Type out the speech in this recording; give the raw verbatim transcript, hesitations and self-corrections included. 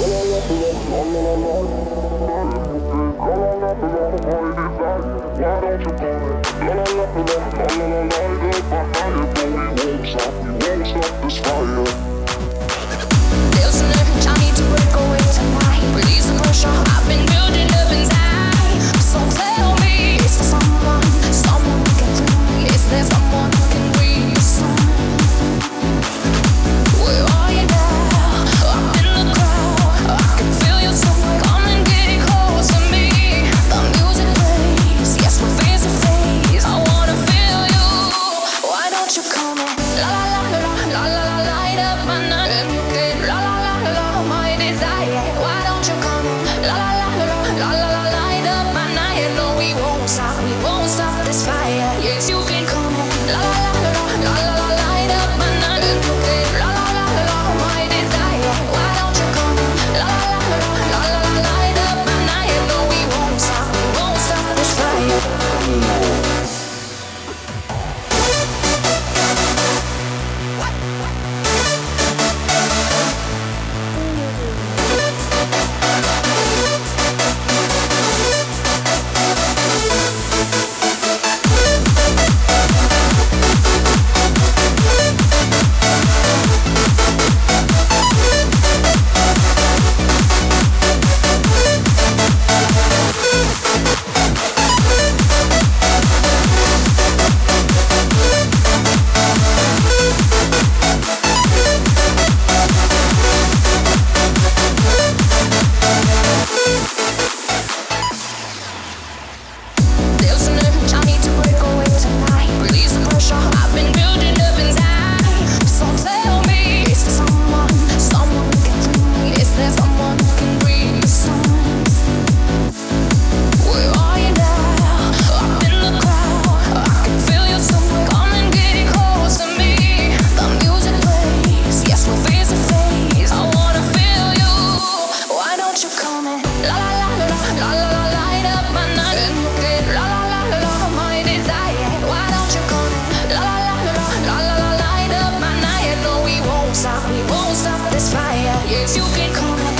There's an urge I need to break away tonight. Release the pressure I've been building up inside. So tell me, is there someone, someone who can do me? Is there someone who can read your song? Where are you now? I'm in the crowd. I can feel you somewhere. Come and get close to me. The music plays, yes, we're face to face. I wanna feel you. Why don't you come in? La la la la la la la, light up my night. La la la la la, my desire. Why don't you come in? La la la la la la la, light up my night. No, we won't stop, we won't stop this fire. Yes, you can come in. La la la la la la la, light up my night. La la la la la, my desire. Why don't you come in? La la la la la la, light up my night. No, we won't stop, we won't stop this fire. There's an urge I need to break away tonight. Release the pressure I've been building up inside. So tell me, is there someone, someone who can do me? Is there someone who can read your song? Where are you now? I'm in the crowd. I can feel you somewhere. Come and get close to me. The music plays, yes, we're face to face. I wanna feel you. Why don't you come in? La la la la la la la, light up my night. La la la la la, my desire. Why don't you come in? La la la la la la la, light up my night. No, we won't stop, we won't stop this fire. Yes, you can come in.